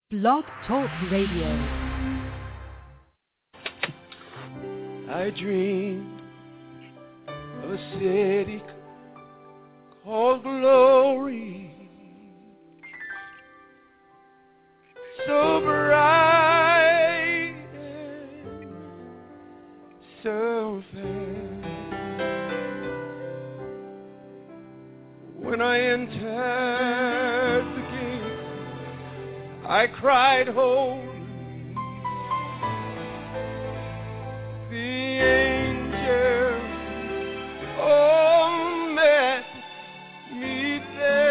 Blog Talk Radio. I dream of a city called Glory, so bright and so fair. When I entered the gate, I cried, holy. The angels all met me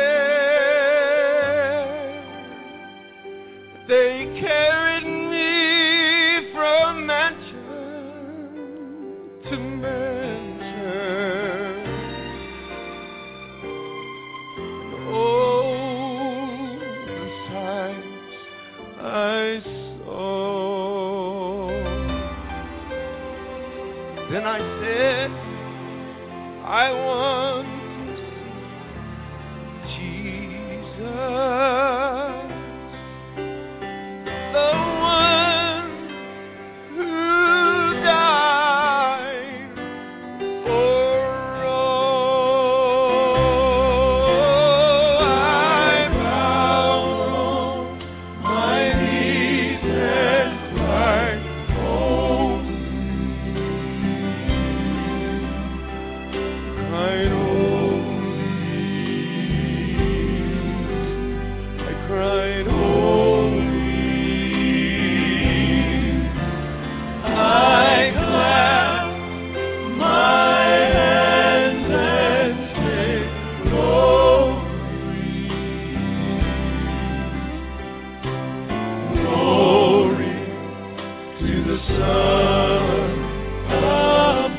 there. They carried me from mansion to mansion. Oh, the sights I saw. Then I said, I want to see Jesus, the one who died for all. I bowed on my knees and cried, cried holy. I cried holy. I clapped my hands and said, glory, glory to the Son of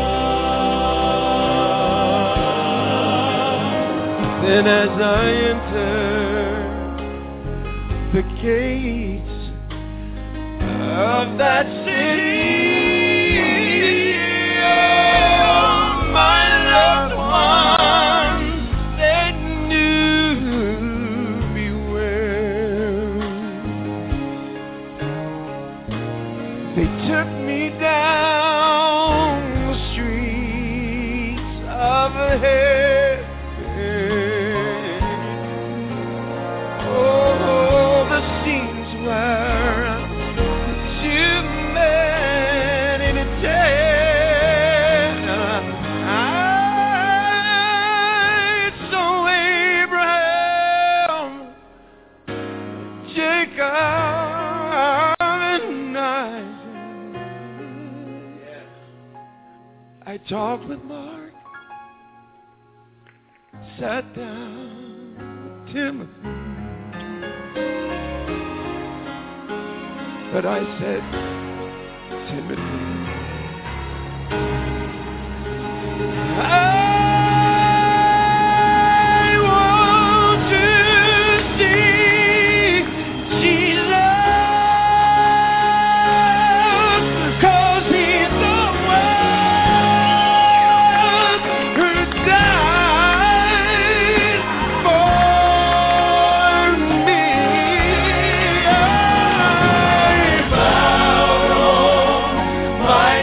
God. Then as I entered the gates of that city, oh, my loved ones, they knew me well. They took me down the streets of heaven. Oh, the scenes were too many to tell. I saw Abraham, Jacob, and Isaac. I talked with Mark, sat down with Timothy, but I said, Timothy, I want to see Jesus, 'cause he's the one who died for me. I bow on my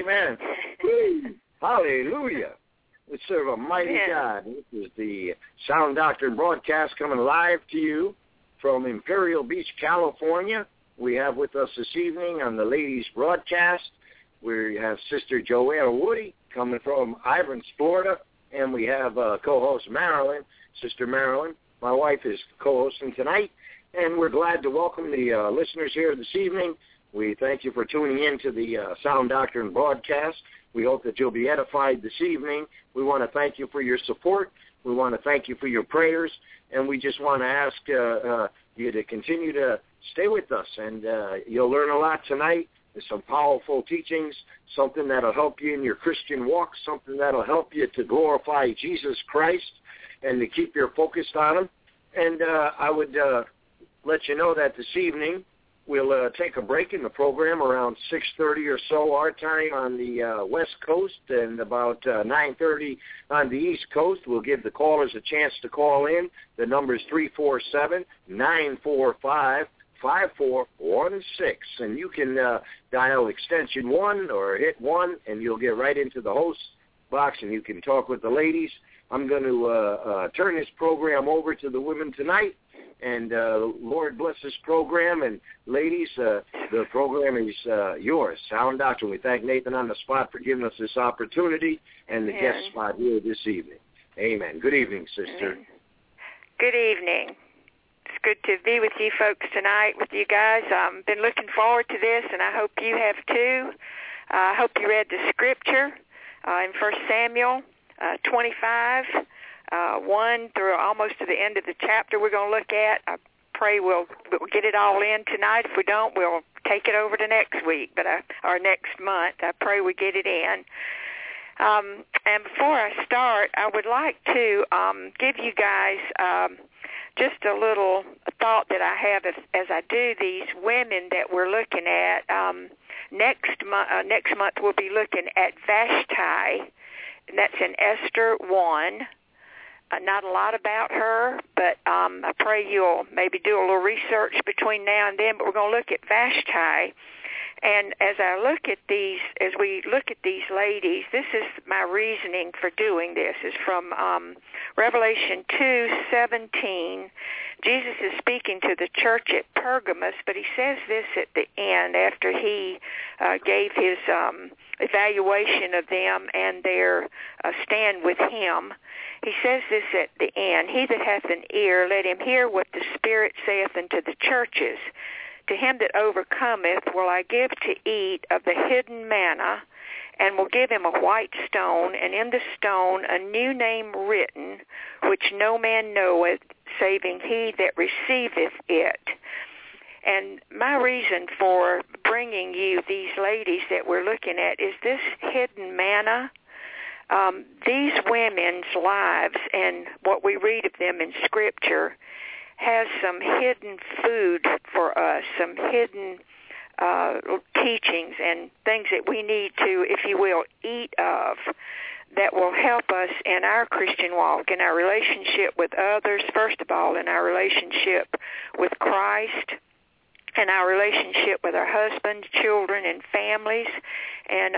Amen. Hallelujah. We serve a mighty God. This is the Sound Doctrine broadcast coming live to you from Imperial Beach, California. We have with us this evening on the ladies' broadcast, we have Sister Joanna Woody coming from Ivan's, Florida, and we have co-host Marilyn, Sister Marilyn. My wife is co-hosting tonight, and we're glad to welcome the listeners here this evening. We thank you for tuning in to the Sound Doctrine broadcast. We hope that you'll be edified this evening. We want to thank you for your support. We want to thank you for your prayers, and we just want to ask you to continue to stay with us, and you'll learn a lot tonight. There's some powerful teachings, something that'll help you in your Christian walk, something that'll help you to glorify Jesus Christ and to keep your focus on Him. And I would let you know that this evening we'll take a break in the program around 6:30 or so our time on the West Coast, and about 9:30 on the East Coast. We'll give the callers a chance to call in. The number is 347-945-5416, and you can dial extension 1 or hit 1, and you'll get right into the host box, and you can talk with the ladies. I'm going to turn this program over to the women tonight, and Lord bless this program. And ladies, the program is yours, Sound Doctrine. We thank Nathan on the spot for giving us this opportunity and the guest spot here this evening. Amen. Good evening, sister. Good evening. It's good to be with you folks tonight, with you guys. I've been looking forward to this, and I hope you have too. I hope you read the scripture in 1 Samuel 25, 1 through almost to the end of the chapter we're going to look at. I pray we'll get it all in tonight. If we don't, we'll take it over to next week, or next month. I pray we get it in. And before I start, I would like to give you guys just a little thought that I have as I do these women that we're looking at. Next month we'll be looking at Vashti, and that's in Esther 1. Not a lot about her, but I pray you'll maybe do a little research between now and then. But we're going to look at Vashti, and as we look at these ladies, this is my reasoning for doing this. Is from Revelation 2:17. Jesus is speaking to the church at Pergamos, but he says this at the end after he gave his evaluation of them and their stand with him. He says this at the end, "He that hath an ear, let him hear what the Spirit saith unto the churches. To him that overcometh will I give to eat of the hidden manna, and will give him a white stone, and in the stone a new name written, which no man knoweth, saving he that receiveth it." And my reason for bringing you these ladies that we're looking at is this hidden manna. These women's lives and what we read of them in Scripture has some hidden food for us, some hidden teachings and things that we need to, if you will, eat of, that will help us in our Christian walk, in our relationship with others, first of all, in our relationship with Christ, and our relationship with our husbands, children, and families, and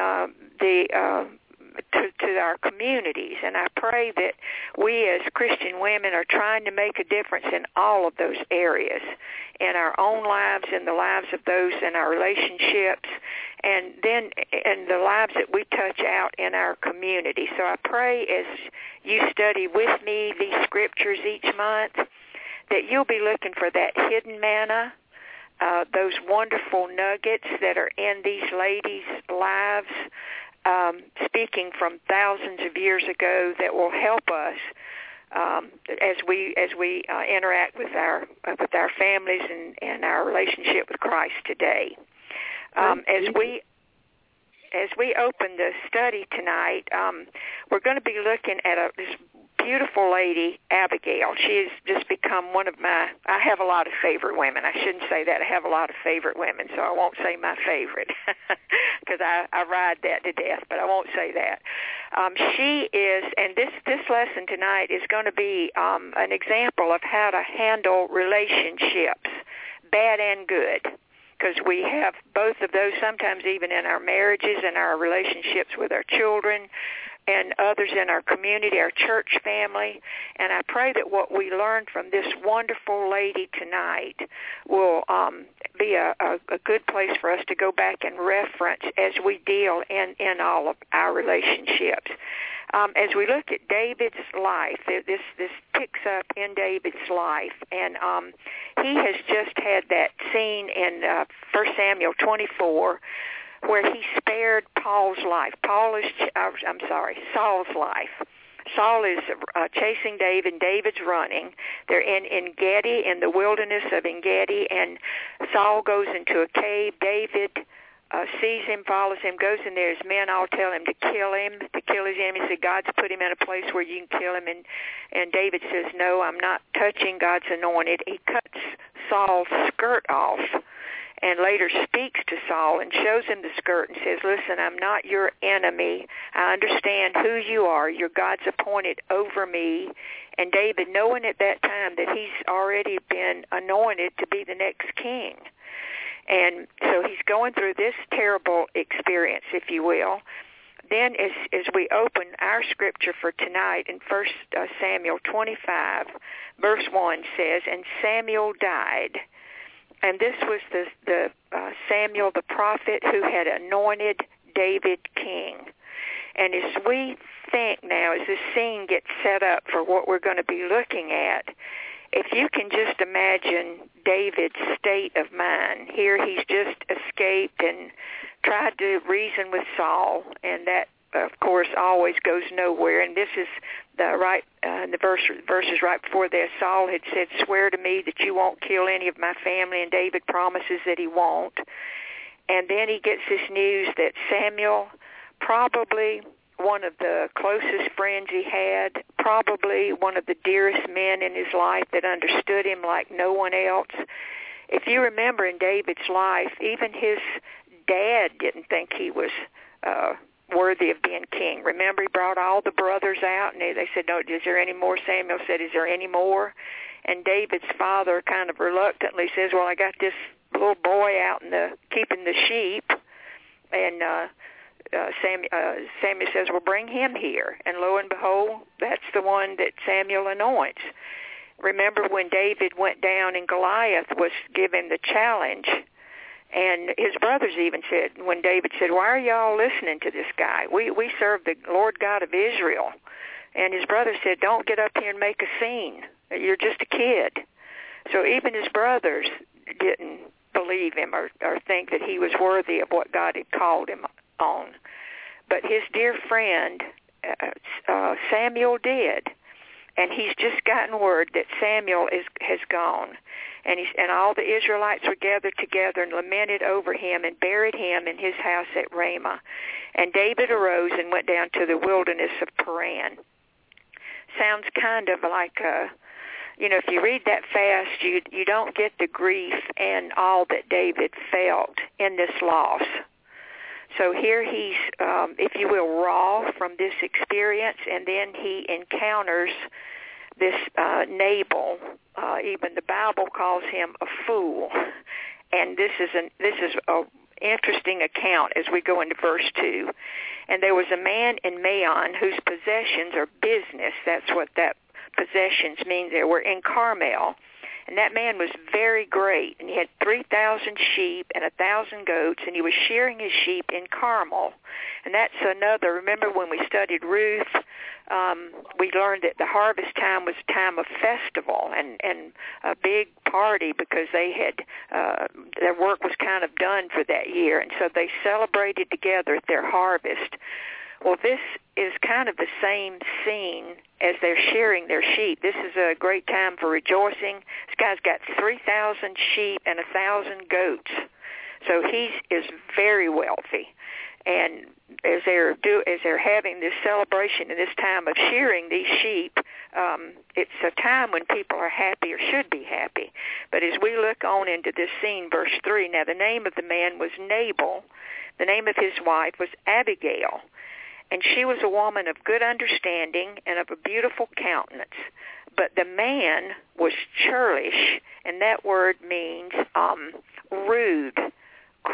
to our communities. And I pray that we as Christian women are trying to make a difference in all of those areas, in our own lives, in the lives of those in our relationships, and then in the lives that we touch out in our community. So I pray as you study with me these scriptures each month that you'll be looking for that hidden manna, those wonderful nuggets that are in these ladies' lives, speaking from thousands of years ago, that will help us as we interact with our families and our relationship with Christ today. As we open the study tonight, we're going to be looking at this beautiful lady, Abigail. She has just become one of I have a lot of favorite women. I shouldn't say that. I have a lot of favorite women, so I won't say my favorite because I ride that to death, but I won't say that. She is, and this lesson tonight is going to be an example of how to handle relationships, bad and good, because we have both of those sometimes even in our marriages and our relationships with our children and others in our community, our church family. And I pray that what we learned from this wonderful lady tonight will be a good place for us to go back and reference as we deal in all of our relationships. As we look at David's life, this picks up in David's life, and he has just had that scene in 1 Samuel 24 where he spared Saul's life. Saul is chasing David, and David's running. They're in En-Gedi, in the wilderness of En-Gedi, and Saul goes into a cave. David sees him, follows him, goes in there. His men all tell him to kill his enemy. He said, God's put him in a place where you can kill him. And David says, no, I'm not touching God's anointed. He cuts Saul's skirt off and later speaks to Saul and shows him the skirt and says, listen, I'm not your enemy. I understand who you are. You're God's appointed over me. And David, knowing at that time that he's already been anointed to be the next king. And so he's going through this terrible experience, if you will. Then as we open our scripture for tonight in 1 Samuel 25, verse 1 says, and Samuel died. And this was the Samuel the prophet who had anointed David king. And as we think now, as this scene gets set up for what we're going to be looking at, if you can just imagine David's state of mind. Here he's just escaped and tried to reason with Saul, and that, of course, always goes nowhere. And this is the verses right before this. Saul had said, swear to me that you won't kill any of my family, and David promises that he won't. And then he gets this news that Samuel, probably one of the closest friends he had, probably one of the dearest men in his life that understood him like no one else. If you remember in David's life, even his dad didn't think he was worthy of being king. Remember, he brought all the brothers out, and they said, no, is there any more? Samuel said, is there any more? And David's father kind of reluctantly says, well, I got this little boy out keeping the sheep, and Samuel says, well, bring him here. And lo and behold, that's the one that Samuel anoints. Remember when David went down and Goliath was given the challenge, and his brothers even said, when David said, why are y'all listening to this guy? We serve the Lord God of Israel. And his brothers said, don't get up here and make a scene. You're just a kid. So even his brothers didn't believe him or think that he was worthy of what God had called him on. But his dear friend, Samuel did. And he's just gotten word that Samuel has gone. And all the Israelites were gathered together and lamented over him and buried him in his house at Ramah. And David arose and went down to the wilderness of Paran. Sounds kind of like, if you read that fast, you don't get the grief and all that David felt in this loss. So here he's, if you will, raw from this experience, and then he encounters this Nabal. Even the Bible calls him a fool, and this is a interesting account as we go into verse 2. And there was a man in Maon whose possessions or business, that's what that possessions mean there, were in Carmel. And that man was very great, and he had 3,000 sheep and 1,000 goats, and he was shearing his sheep in Carmel. And that's another, remember when we studied Ruth, we learned that the harvest time was a time of festival and a big party because they had, their work was kind of done for that year, and so they celebrated together at their harvest. Well, this is kind of the same scene as they're shearing their sheep. This is a great time for rejoicing. This guy's got 3,000 sheep and 1,000 goats, so he is very wealthy. And as they're having this celebration and this time of shearing these sheep, it's a time when people are happy or should be happy. But as we look on into this scene, verse 3, now the name of the man was Nabal. The name of his wife was Abigail. And she was a woman of good understanding and of a beautiful countenance. But the man was churlish, and that word means rude.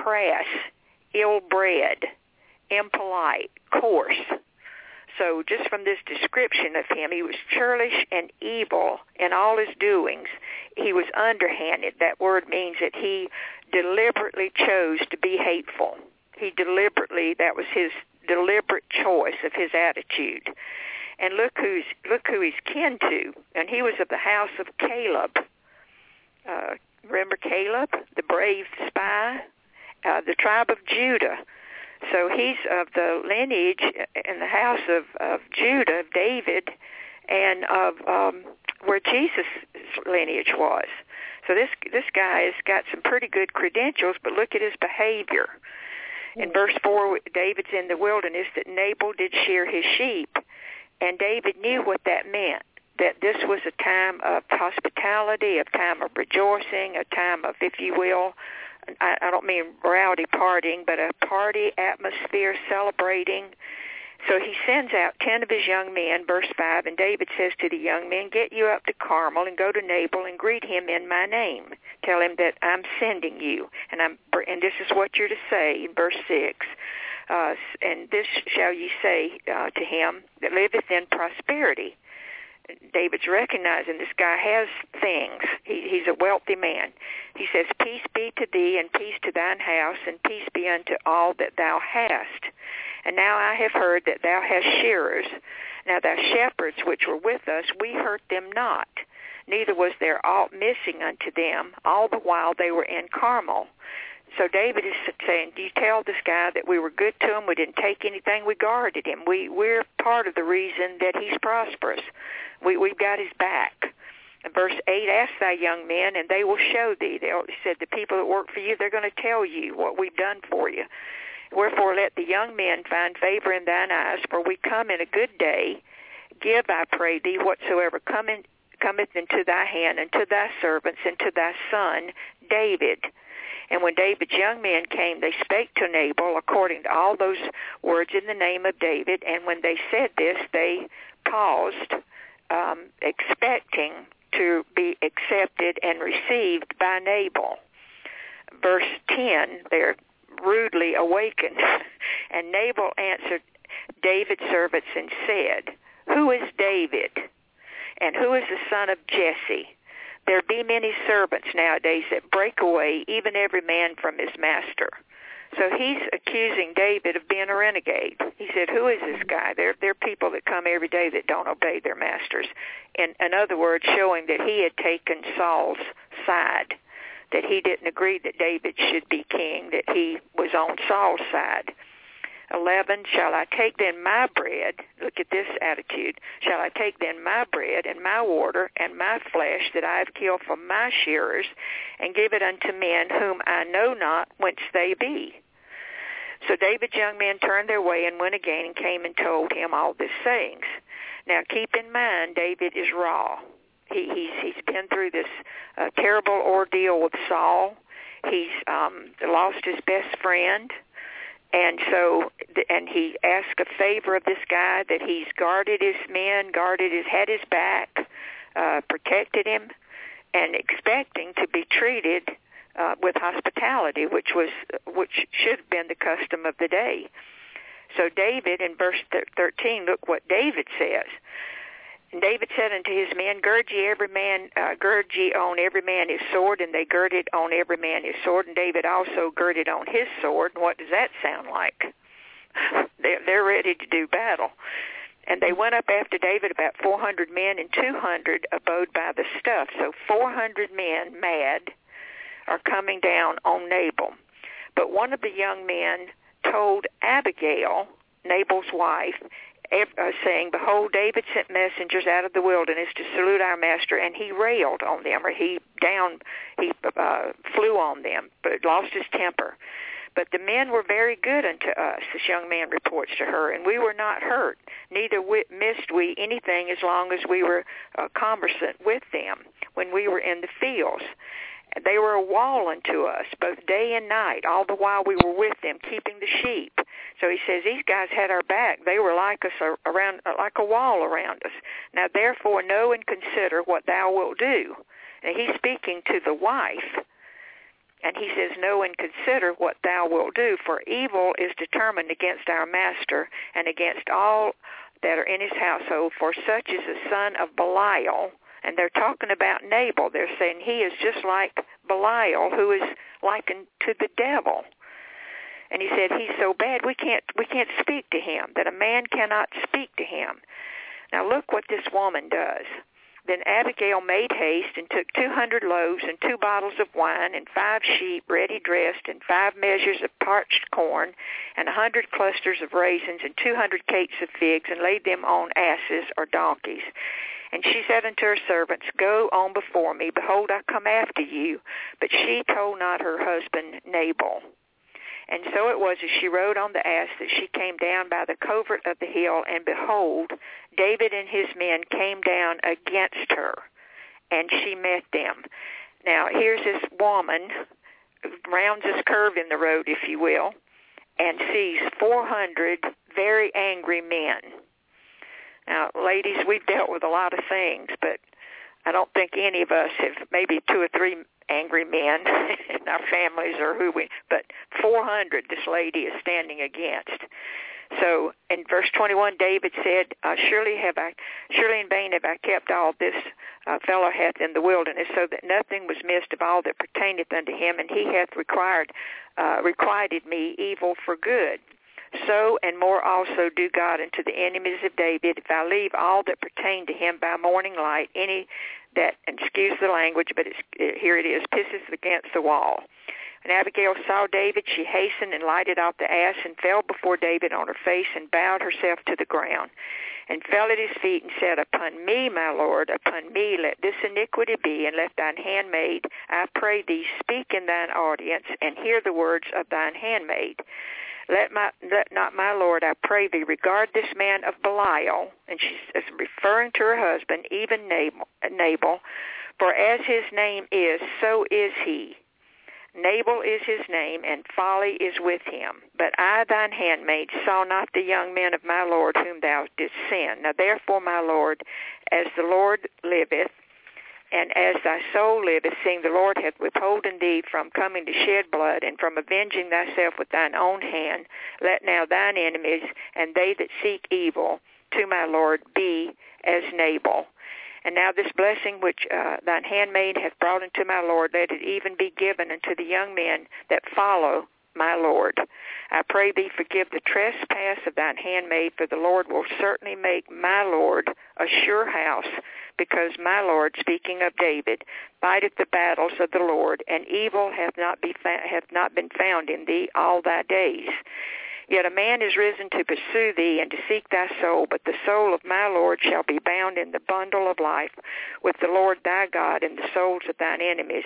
crass, ill-bred, impolite, coarse. So just from this description of him, he was churlish and evil in all his doings. He was underhanded. That word means that he deliberately chose to be hateful. That was his deliberate choice of his attitude. And look who he's kin to. And he was of the house of Caleb. Remember Caleb, the brave spy? The tribe of Judah. So he's of the lineage in the house of Judah, of David, and of where Jesus' lineage was. So this guy has got some pretty good credentials, but look at his behavior. In verse 4, David's in the wilderness that Nabal did shear his sheep, and David knew what that meant, that this was a time of hospitality, a time of rejoicing, a time of, if you will, I don't mean rowdy partying, but a party atmosphere, celebrating. So he sends out 10 of his young men, verse 5, and David says to the young men, get you up to Carmel and go to Nabal and greet him in my name. Tell him that I'm sending you, and this is what you're to say in verse 6. And this shall ye say to him that liveth in prosperity. David's recognizing this guy has things. He's a wealthy man. He says, peace be to thee, and peace to thine house, and peace be unto all that thou hast. And now I have heard that thou hast shearers. Now thy shepherds which were with us, we hurt them not. Neither was there aught missing unto them, all the while they were in Carmel. So David is saying, do you tell this guy that we were good to him? We didn't take anything. We guarded him. We're part of the reason that he's prosperous. We've got his back. In verse 8, ask thy young men, and they will show thee. They said, the people that work for you, they're going to tell you what we've done for you. Wherefore let the young men find favor in thine eyes, for we come in a good day. Give, I pray thee, whatsoever cometh into thy hand, and to thy servants, and to thy son David. And when David's young men came, they spake to Nabal according to all those words in the name of David. And when they said this, they paused, expecting to be accepted and received by Nabal. Verse 10, they're rudely awakened. And Nabal answered David's servants and said, who is David? And who is the son of Jesse? There be many servants nowadays that break away, even every man from his master. So he's accusing David of being a renegade. He said, who is this guy? There are people that come every day that don't obey their masters. In other words, showing that he had taken Saul's side, that he didn't agree that David should be king, that he was on Saul's side. 11, shall I take then my bread, look at this attitude, shall I take then my bread and my water and my flesh that I have killed for my shearers, and give it unto men whom I know not whence they be? So David's young men turned their way and went again and came and told him all these sayings. Now keep in mind, David is raw. He's been through this terrible ordeal with Saul. He's lost his best friend. And so, and he asked a favor of this guy that he's guarded his men, had his back, protected him, and expecting to be treated with hospitality, which should have been the custom of the day. So David, in verse 13, look what David says. And David said unto his men, gird ye on every man his sword, and they girded on every man his sword, and David also girded on his sword. And what does that sound like? They're ready to do battle. And they went up after David, about 400 men, and 200 abode by the stuff. So 400 men, mad, are coming down on Nabal. But one of the young men told Abigail, Nabal's wife, saying, behold, David sent messengers out of the wilderness to salute our master, and he railed on them, or he flew on them, but lost his temper. But the men were very good unto us, this young man reports to her, and we were not hurt, neither missed we anything as long as we were conversant with them when we were in the fields. They were a wall unto us, both day and night, all the while we were with them, keeping the sheep. So he says, these guys had our back. They were like us around, like a wall around us. Now therefore know and consider what thou wilt do. And he's speaking to the wife. And he says, know and consider what thou wilt do, for evil is determined against our master and against all that are in his household, for such is the son of Belial. And they're talking about Nabal. They're saying he is just like Belial, who is likened to the devil. And he said, he's so bad we can't speak to him, that a man cannot speak to him. Now look what this woman does. Then Abigail made haste and took 200 loaves and 2 bottles of wine and 5 sheep ready dressed and 5 measures of parched corn and 100 clusters of raisins and 200 cakes of figs and laid them on asses or donkeys. And she said unto her servants, go on before me. Behold, I come after you. But she told not her husband Nabal. And so it was as she rode on the ass that she came down by the covert of the hill, and behold, David and his men came down against her, and she met them. Now, here's this woman, rounds this curve in the road, if you will, and sees 400 very angry men. Now, ladies, we've dealt with a lot of things, but I don't think any of us have, maybe 2 or 3 angry men in our families or but 400 this lady is standing against. So in verse 21, David said, surely in vain have I kept all this fellow hath in the wilderness, so that nothing was missed of all that pertaineth unto him, and he hath requited me evil for good. So and more also do God unto the enemies of David, if I leave all that pertain to him by morning light, any that, and excuse the language, but here it is, pisses against the wall. And Abigail saw David, she hastened and lighted off the ass and fell before David on her face and bowed herself to the ground and fell at his feet and said, upon me, my Lord, upon me let this iniquity be, and let thine handmaid, I pray thee, speak in thine audience and hear the words of thine handmaid. Let not my Lord, I pray thee, regard this man of Belial, and she's referring to her husband, even Nabal, for as his name is, so is he. Nabal is his name, and folly is with him. But I, thine handmaid, saw not the young men of my Lord whom thou didst send. Now therefore, my Lord, as the Lord liveth, and as thy soul liveth, seeing the Lord hath withholden thee from coming to shed blood, and from avenging thyself with thine own hand, let now thine enemies, and they that seek evil to my Lord, be as Nabal. And now this blessing which thine handmaid hath brought unto my Lord, let it even be given unto the young men that follow my Lord. I pray thee, forgive the trespass of thine handmaid, for the Lord will certainly make my Lord a sure house, because my Lord, speaking of David, fighteth the battles of the Lord, and evil hath not been found in thee all thy days. Yet a man is risen to pursue thee and to seek thy soul, but the soul of my Lord shall be bound in the bundle of life with the Lord thy God, and the souls of thine enemies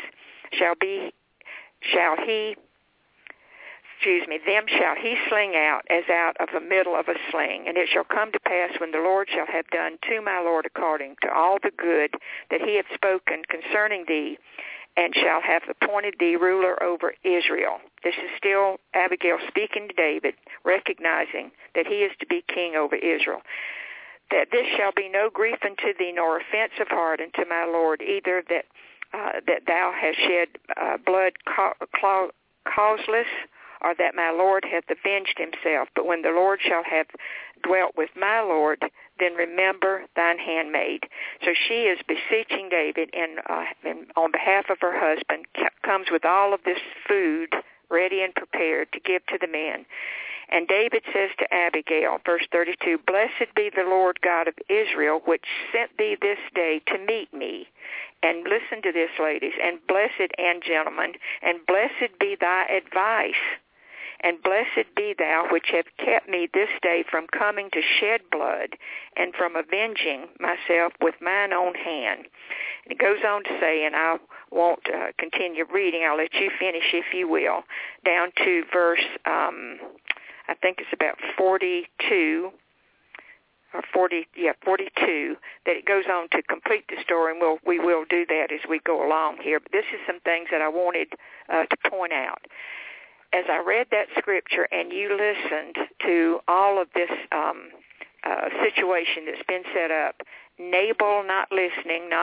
them shall he sling out as out of the middle of a sling. And it shall come to pass, when the Lord shall have done to my Lord according to all the good that he hath spoken concerning thee, and shall have appointed thee ruler over Israel. This is still Abigail speaking to David, recognizing that he is to be king over Israel. That this shall be no grief unto thee, nor offense of heart unto my Lord, either that thou hast shed blood causeless, or that my Lord hath avenged himself. But when the Lord shall have dwelt with my Lord, then remember thine handmaid. So she is beseeching David, and on behalf of her husband, comes with all of this food ready and prepared to give to the men. And David says to Abigail, verse 32, Blessed be the Lord God of Israel, which sent thee this day to meet me. And listen to this, ladies, and blessed and gentlemen, and blessed be thy advice. And blessed be thou which have kept me this day from coming to shed blood, and from avenging myself with mine own hand. And it goes on to say, and I won't continue reading, I'll let you finish if you will, down to verse, I think it's about 42, or 42, that it goes on to complete the story, and we will do that as we go along here. But this is some things that I wanted to point out. As I read that scripture and you listened to all of this situation that's been set up, Nabal not listening, not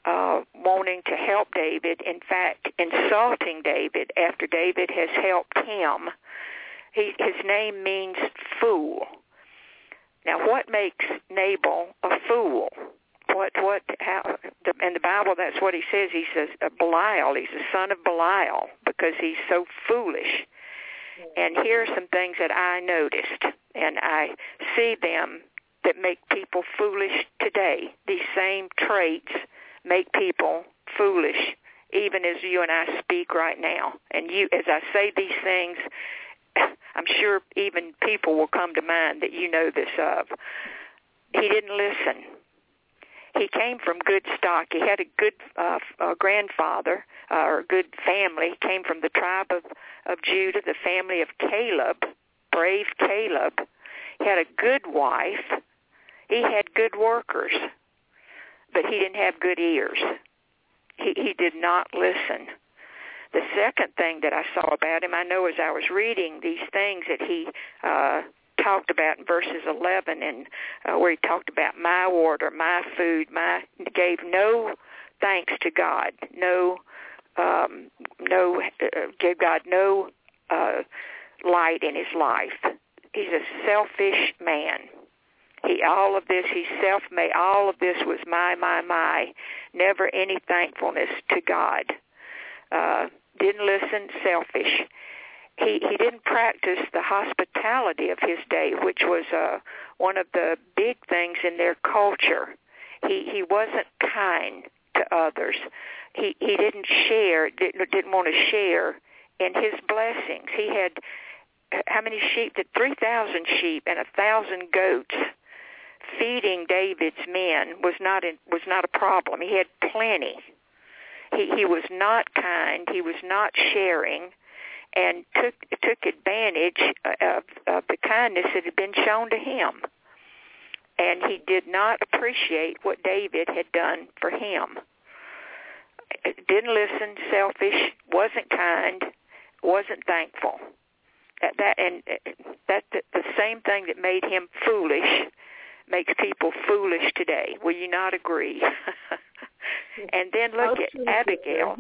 wanting to help David, in fact, insulting David after David has helped him. His name means fool. Now, what makes Nabal a fool? In the Bible, that's what he says. He says Belial. He's the son of Belial because he's so foolish. And here are some things that I noticed, and I see them that make people foolish today. These same traits make people foolish, even as you and I speak right now. And you, as I say these things, I'm sure even people will come to mind that you know this of. He didn't listen. He came from good stock. He had a good grandfather or good family. He came from the tribe of Judah, the family of Caleb, brave Caleb. He had a good wife. He had good workers, but he didn't have good ears. He did not listen. The second thing that I saw about him, I know as I was reading these things that he talked about in verses 11, and where he talked about my water, my food, gave no thanks to God, gave God no light in his life. He's a selfish man. All of this, he's self-made. All of this was my. Never any thankfulness to God. Didn't listen, selfish. He didn't practice the hospitality of his day, which was one of the big things in their culture. He wasn't kind to others. He didn't share, didn't want to share in his blessings. He had how many sheep? 3,000 sheep and 1,000 goats. Feeding David's men was not a problem. He had plenty. He was not kind. He was not sharing, and took advantage of the kindness that had been shown to him. And he did not appreciate what David had done for him. Didn't listen, selfish, wasn't kind, wasn't thankful. That's the same thing that made him foolish makes people foolish today. Will you not agree? And then look at Abigail.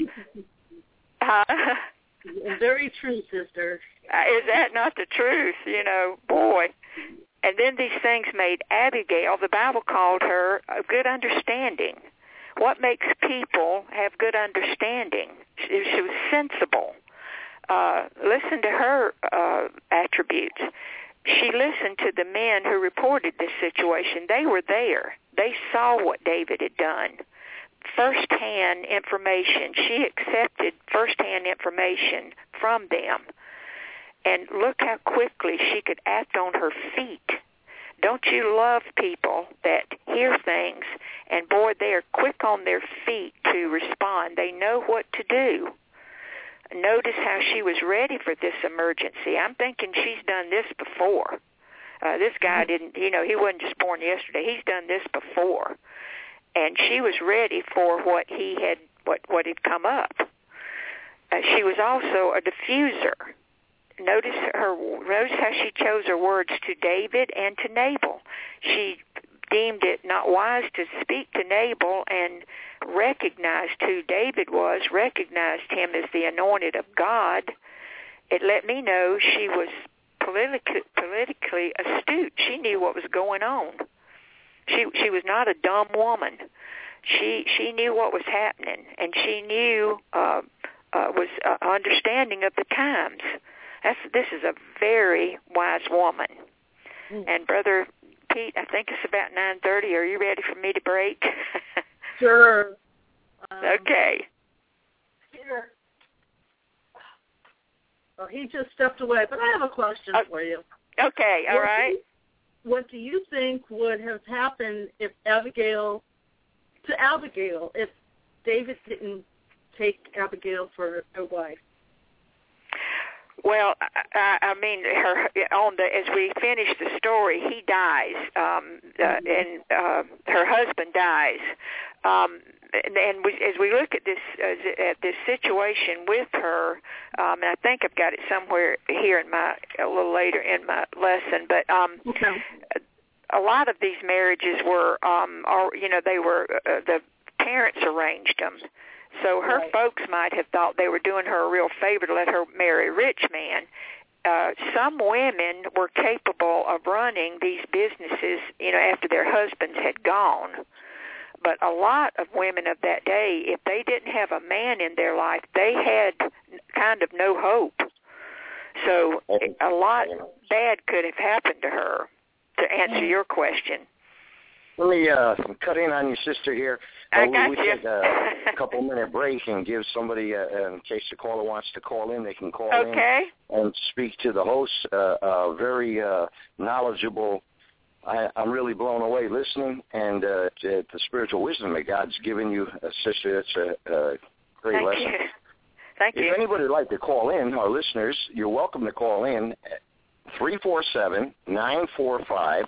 Very true, sister. Is that not the truth? Boy. And then these things made Abigail, the Bible called her a good understanding. What makes people have good understanding? She was sensible. Listen to her attributes. She listened to the men who reported this situation. They were there. They saw what David had done. First-hand information. She accepted first-hand information from them. And look how quickly she could act on her feet. Don't you love people that hear things, and boy, they are quick on their feet to respond. They know what to do. Notice how she was ready for this emergency. I'm thinking she's done this before. This guy didn't, he wasn't just born yesterday. He's done this before. And she was ready for what had come up. She was also a diffuser. Notice how she chose her words to David and to Nabal. She deemed it not wise to speak to Nabal and recognized who David was, recognized him as the anointed of God. It let me know she was politically astute. She knew what was going on. She was not a dumb woman. She knew what was happening, and she knew was understanding of the times. This is a very wise woman. And Brother Pete, I think it's about 9:30. Are you ready for me to break? Sure. Okay. Here. Well, he just stepped away, but I have a question for you. Okay, all right. What do you think would have happened if Abigail, if David didn't take Abigail for a wife? Well, I mean, as we finish the story, he dies, and her husband dies. As we look at this situation with her, and I think I've got it somewhere here a little later in my lesson, but a lot of these marriages were, they were the parents arranged them. So her folks might have thought they were doing her a real favor to let her marry a rich man. Some women were capable of running these businesses, after their husbands had gone. But a lot of women of that day, if they didn't have a man in their life, they had kind of no hope. So a lot bad could have happened to her, to answer your question. Let me cut in on your sister here. We take a couple-minute break and give somebody, in case the caller wants to call in, they can call in and speak to the host. Very knowledgeable. I'm really blown away listening, and the spiritual wisdom that God's given you, sister. It's a great lesson. Thank you. If anybody would like to call in, our listeners, you're welcome to call in at 347-945-5416,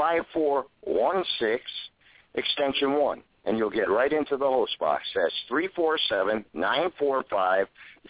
extension 1, and you'll get right into the host box. That's 347-945-5416.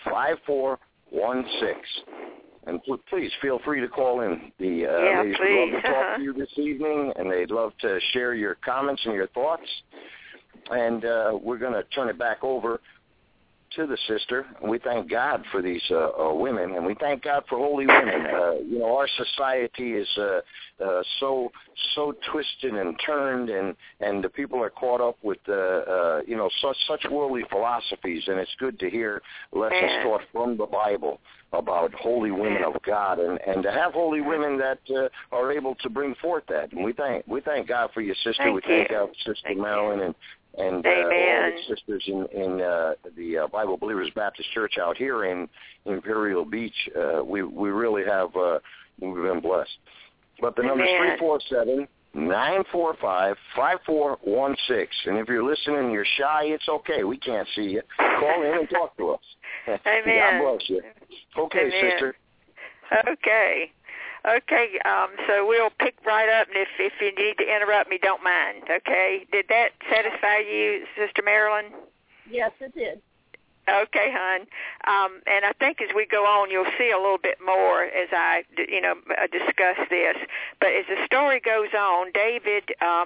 And please feel free to call in. The ladies would love to talk to you this evening, and they'd love to share your comments and your thoughts. And we're going to turn it back over to the sister. And we thank God for these women, and we thank God for holy women. Our society is so twisted and turned, and the people are caught up with such worldly philosophies, and it's good to hear lessons taught from the Bible about holy women of God, and to have holy women that are able to bring forth that. And we thank God for your sister. We thank God for Sister Marilyn and all the sisters in the Bible Believers Baptist Church out here in Imperial Beach. We really have we've been blessed. But the number is 347-945-5416. And if you're listening and you're shy, it's okay. We can't see you. Call in and talk to us. Amen. God bless you. Okay, sister. Okay, so we'll pick right up, and if you need to interrupt me, don't mind, okay? Did that satisfy you, Sister Marilyn? Yes, it did. Okay, hon. And I think as we go on, you'll see a little bit more as I, discuss this. But as the story goes on, David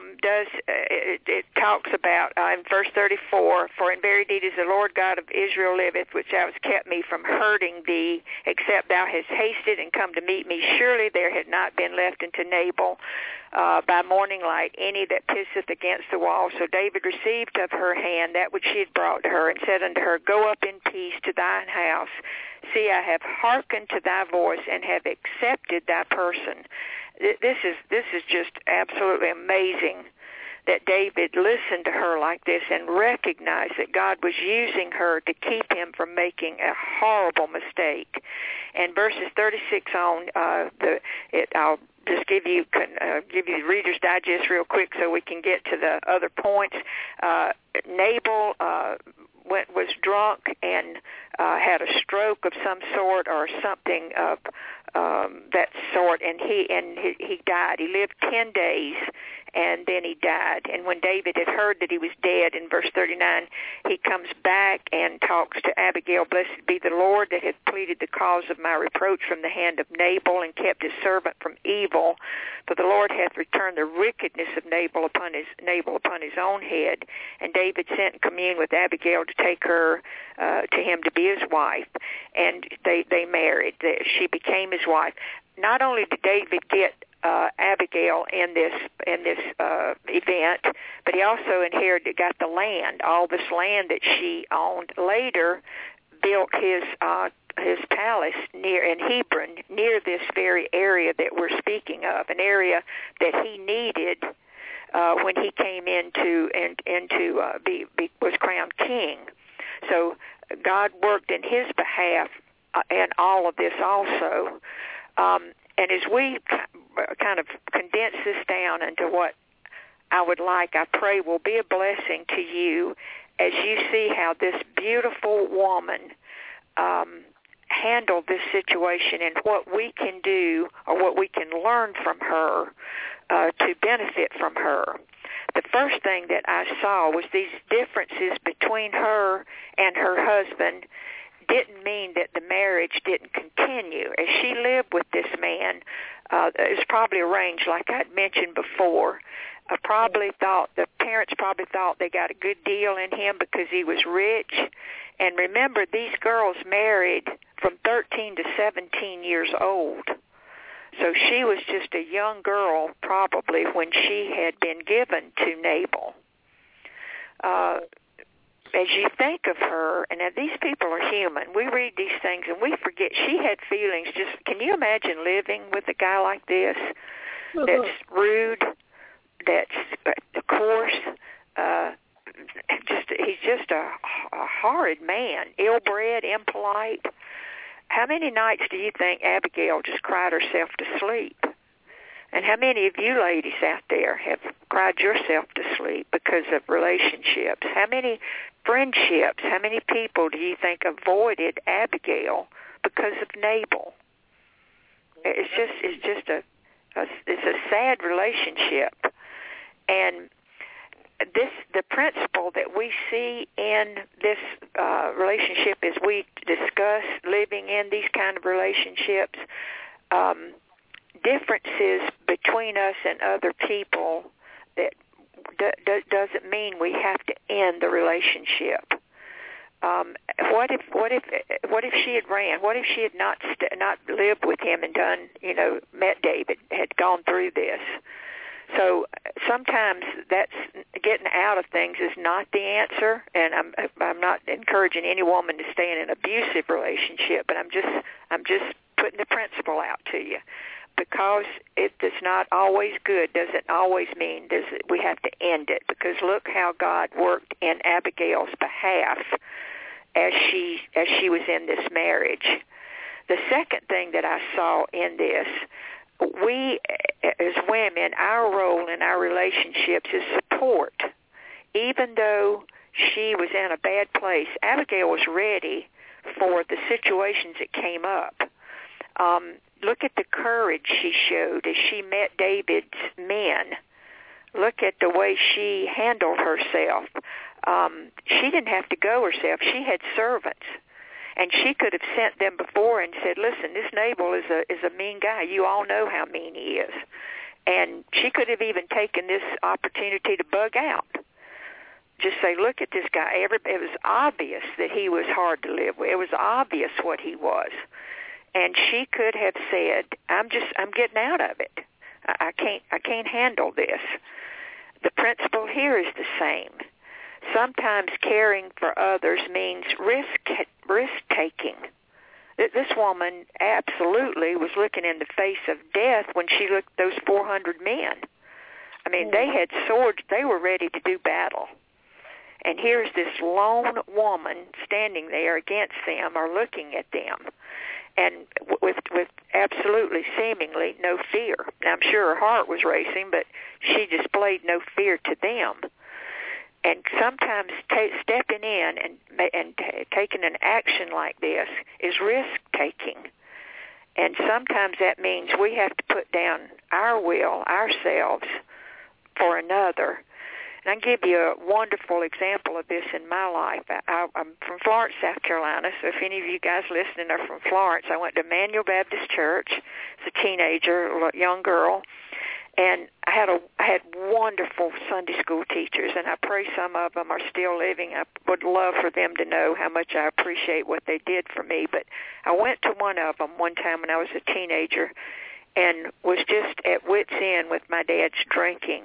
it talks about in verse 34, "For in very deed as the Lord God of Israel liveth, which thou hast kept me from hurting thee, except thou hast hasted and come to meet me. Surely there had not been left unto Nabal by morning light any that pisseth against the wall. So David received of her hand that which she had brought to her, and said unto her, Go up in peace to thine house. See, I have hearkened to thy voice, and have accepted thy person." This is just absolutely amazing that David listened to her like this and recognized that God was using her to keep him from making a horrible mistake. And verses 36 on, I'll just give you the Reader's Digest real quick so we can get to the other points. Nabal was drunk and had a stroke of some sort or something of that sort, and he died. He lived 10 days, and then he died. And when David had heard that he was dead, in verse 39, he comes back and talks to Abigail, "Blessed be the Lord that hath pleaded the cause of my reproach from the hand of Nabal, and kept his servant from evil. For the Lord hath returned the wickedness of Nabal upon his own head." And David sent and communed with Abigail to take her to him to be his wife, and they married. She became his wife. Not only did David get Abigail in this event, but he also got the land, all this land that she owned. Later, built his palace in Hebron, near this very area that we're speaking of, an area that he needed when he came was crowned king. So God worked in his behalf in all of this also. And as we kind of condense this down into what I would like, I pray will be a blessing to you as you see how this beautiful woman handled this situation, and what we can do or what we can learn from her to benefit from her. The first thing that I saw was these differences between her and her husband didn't mean that the marriage didn't continue. As she lived with this man, it was probably arranged, like I'd mentioned before. The parents probably thought they got a good deal in him because he was rich. And remember, these girls married from 13 to 17 years old. So she was just a young girl probably when she had been given to Nabal. As you think of her, and now these people are human, we read these things and we forget she had feelings. Just can you imagine living with a guy like this that's rude, that's coarse, he's just a horrid man, ill-bred, impolite. How many nights do you think Abigail just cried herself to sleep? And how many of you ladies out there have cried yourself to sleep because of relationships? How many friendships, how many people do you think avoided Abigail because of Nabal? It's just a sad relationship. And the principle that we see in this relationship as we discuss living in these kind of relationships, differences between us and other people, that doesn't mean we have to end the relationship. What if she had ran? What if she had not lived with him and done, met David, had gone through this? So sometimes that's getting out of things is not the answer, and I'm not encouraging any woman to stay in an abusive relationship, but I'm just putting the principle out to you. Because it is not always good doesn't always mean we have to end it. Because look how God worked in Abigail's behalf as she was in this marriage. The second thing that I saw in this, we as women, our role in our relationships is support. Even though she was in a bad place, Abigail was ready for the situations that came up. Look at the courage she showed as she met David's men. Look at the way she handled herself. She didn't have to go herself. She had servants. And she could have sent them before and said, listen, this Nabal is a mean guy. You all know how mean he is. And she could have even taken this opportunity to bug out. Just say, look at this guy. It was obvious that he was hard to live with. It was obvious what he was. And she could have said, I'm getting out of it. I can't handle this. The principle here is the same. Sometimes caring for others means risk-taking. This woman absolutely was looking in the face of death when she looked at those 400 men. I mean, they had swords. They were ready to do battle. And here's this lone woman standing there against them or looking at them. And with absolutely, seemingly, no fear. Now, I'm sure her heart was racing, but she displayed no fear to them. And sometimes stepping in and taking an action like this is risk-taking. And sometimes that means we have to put down our will, ourselves, for another. And I can give you a wonderful example of this in my life. I'm from Florence, South Carolina, so if any of you guys listening are from Florence, I went to Emmanuel Baptist Church as a teenager, a young girl, and I had wonderful Sunday school teachers, and I pray some of them are still living. I would love for them to know how much I appreciate what they did for me. But I went to one of them one time when I was a teenager, and was just at wit's end with my dad's drinking.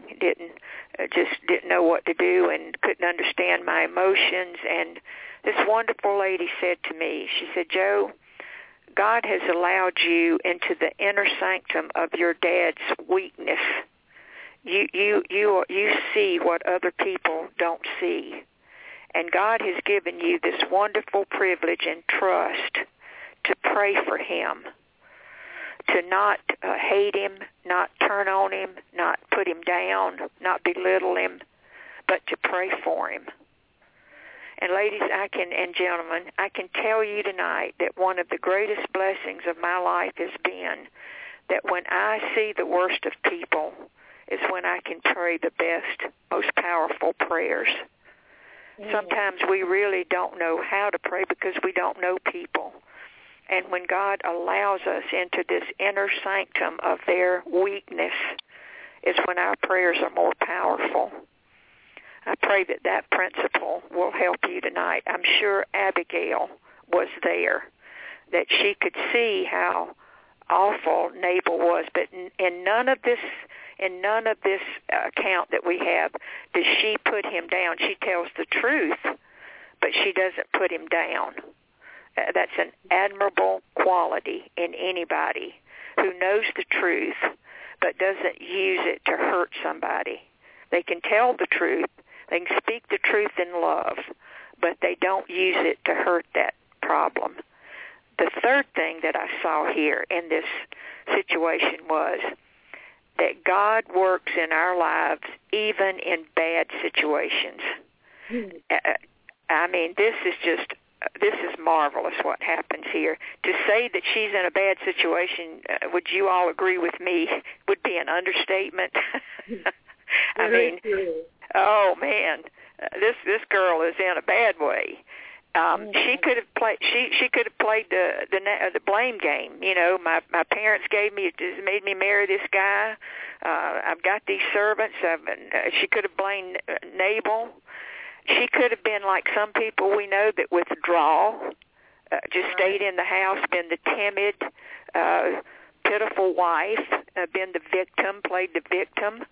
Didn't know what to do and couldn't understand my emotions. And this wonderful lady said to me, she said, Joe, God has allowed you into the inner sanctum of your dad's weakness. You see what other people don't see. And God has given you this wonderful privilege and trust to pray for him, to not hate him, not turn on him, not put him down, not belittle him, but to pray for him. And ladies, and gentlemen, I can tell you tonight that one of the greatest blessings of my life has been that when I see the worst of people is when I can pray the best, most powerful prayers. Sometimes we really don't know how to pray because we don't know people. And when God allows us into this inner sanctum of their weakness is when our prayers are more powerful. I pray that that principle will help you tonight. I'm sure Abigail was there, that she could see how awful Nabal was, but in none of this account that we have does she put him down. She tells the truth, but she doesn't put him down. That's an admirable quality in anybody who knows the truth but doesn't use it to hurt somebody. They can tell the truth, they can speak the truth in love, but they don't use it to hurt that problem. The third thing that I saw here in this situation was that God works in our lives even in bad situations. I mean, this is marvelous what happens here. To say that she's in a bad situation, would you all agree with me, would be an understatement. I mean, oh man, this girl is in a bad way. She could have played. She could have played the blame game. You know, my parents made me marry this guy. I've got these servants. She could have blamed Nabal. She could have been like some people we know that withdraw, just stayed in the house, been the timid, pitiful wife, been the victim, played the victim.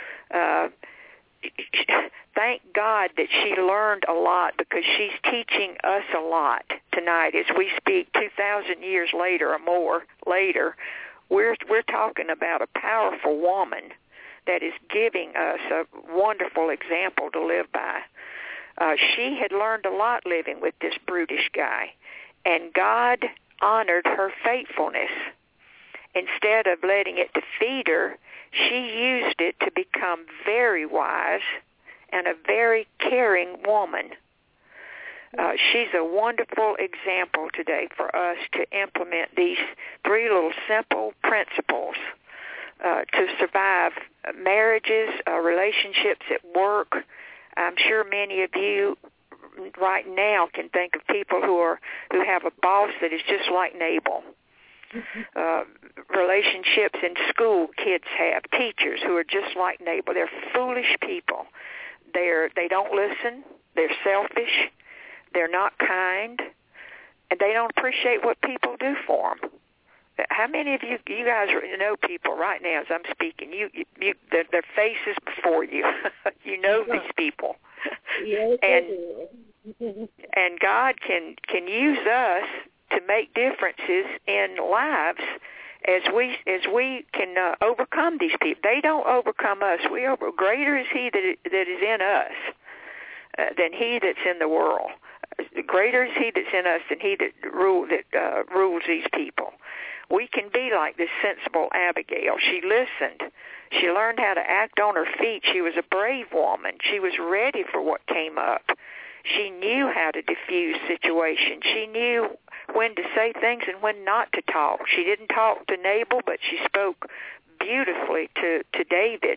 Thank God that she learned a lot, because she's teaching us a lot tonight as we speak 2,000 years later or more later. We're talking about a powerful woman that is giving us a wonderful example to live by. She had learned a lot living with this brutish guy, and God honored her faithfulness. Instead of letting it defeat her, she used it to become very wise and a very caring woman. She's a wonderful example today for us to implement these three little simple principles to survive marriages, relationships at work. I'm sure many of you right now can think of people who have a boss that is just like Nabal. Relationships in school, kids have teachers who are just like Nabal. They're foolish people. They don't listen. They're selfish. They're not kind, and they don't appreciate what people do for them. How many of you guys know people right now as I'm speaking? Their faces before you. You know these people. Yes, and God can use us to make differences in lives as we can overcome these people. They don't overcome us. Greater is He that is in us than he that's in the world. Greater is He that's in us than he that rules these people. We can be like this sensible Abigail. She listened. She learned how to act on her feet. She was a brave woman. She was ready for what came up. She knew how to diffuse situations. She knew when to say things and when not to talk. She didn't talk to Nabal, but she spoke beautifully to David.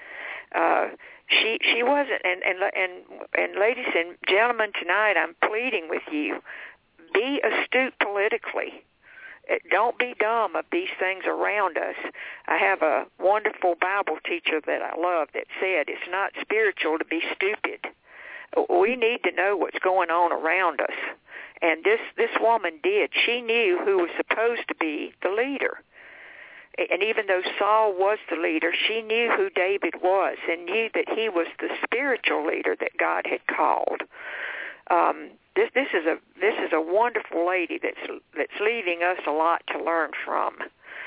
She wasn't, and ladies and gentlemen, tonight I'm pleading with you, be astute politically. Don't be dumb of these things around us. I have a wonderful Bible teacher that I love that said it's not spiritual to be stupid. We need to know what's going on around us. And this woman did. She knew who was supposed to be the leader. And even though Saul was the leader, she knew who David was and knew that he was the spiritual leader that God had called. This is a wonderful lady that's leaving us a lot to learn from.